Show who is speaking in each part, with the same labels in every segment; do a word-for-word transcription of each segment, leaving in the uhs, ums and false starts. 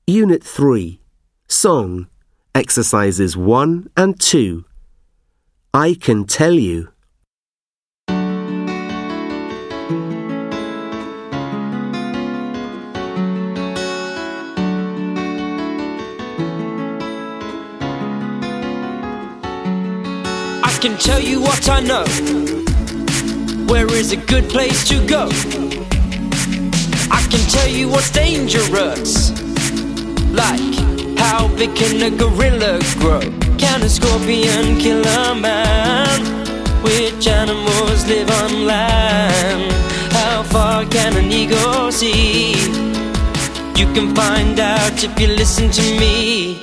Speaker 1: Unit three. Song. Exercises one and two. I can tell you.
Speaker 2: I can tell you what I know. Where is a good place to go? I can tell you what's dangerous. Like, how big can a gorilla grow? Can a scorpion kill a man? Which animals live on land? How far can an eagle see? You can find out if you listen to me.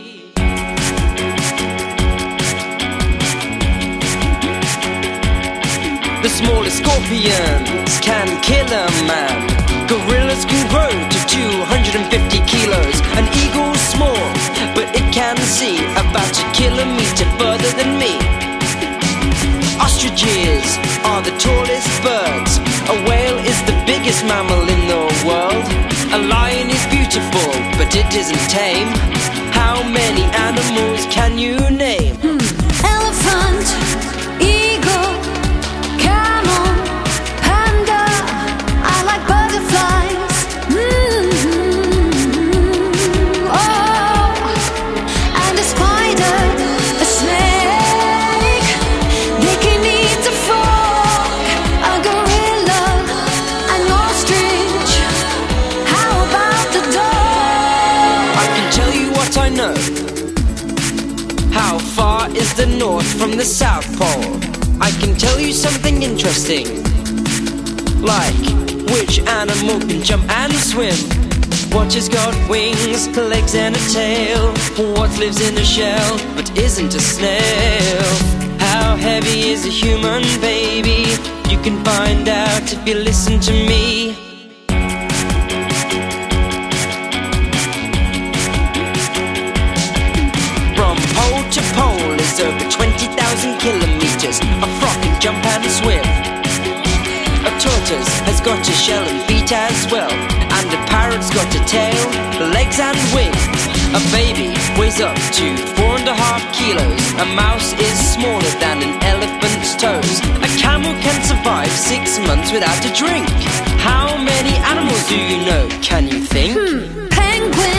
Speaker 2: The smallest scorpions can kill a man. Gorillas can grow to two hundred fifty kilos. An eagle's small, but it can see about a kilometer further than me. Ostriches are the tallest birds. A whale is the biggest mammal in the world. A lion is beautiful, but it isn't tame. How many animals can you name?
Speaker 3: Hmm. Elephant, eagle, camel, panda. I like butterflies. Mm-hmm. Oh, and a spider, a snake. They can eat a frog, a gorilla, an ostrich. How about the dog?
Speaker 2: I can tell you what I know. How far is the North from the South Pole? I can tell you something interesting. Like, which animal can jump and swim? What has got wings, legs and a tail? What lives in a shell but isn't a snail? How heavy is a human baby? You can find out if you listen to me. From pole to pole is over twenty thousand kilometers. A frog can jump and swim. A tortoise has got a shell and feet as well. And a parrot's got a tail, legs and wings. A baby weighs up to four and a half kilos. A mouse is smaller than an elephant's toes. A camel can survive six months without a drink. How many animals do you know? Can you think?
Speaker 3: Hmm. Penguin.